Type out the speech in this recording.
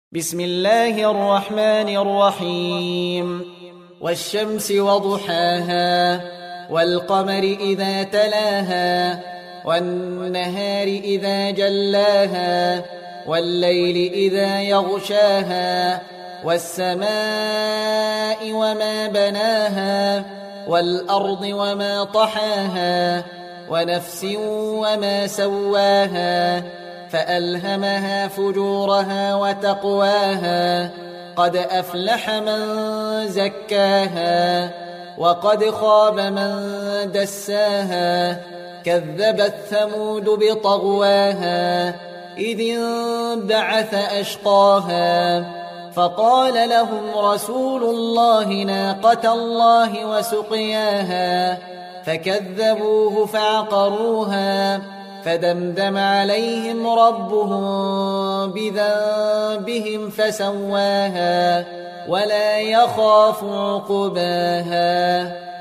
بسم الله الرحمن الرحيم والشمس وضحاها والقمر إذا تلاها والنهار إذا جلاها والليل إذا يغشاها والسماء وما بناها والأرض وما طحاها ونفس وما سواها فألهمها فجورها وتقواها قد أفلح من زكاها وقد خاب من دساها كذبت ثمود بطغواها إذ انبعث أشقاها فقال لهم رسول الله ناقة الله وسقياها فكذبوه فعقروها فدمدم عليهم ربهم بذنبهم فسواها ولا يخاف عقباها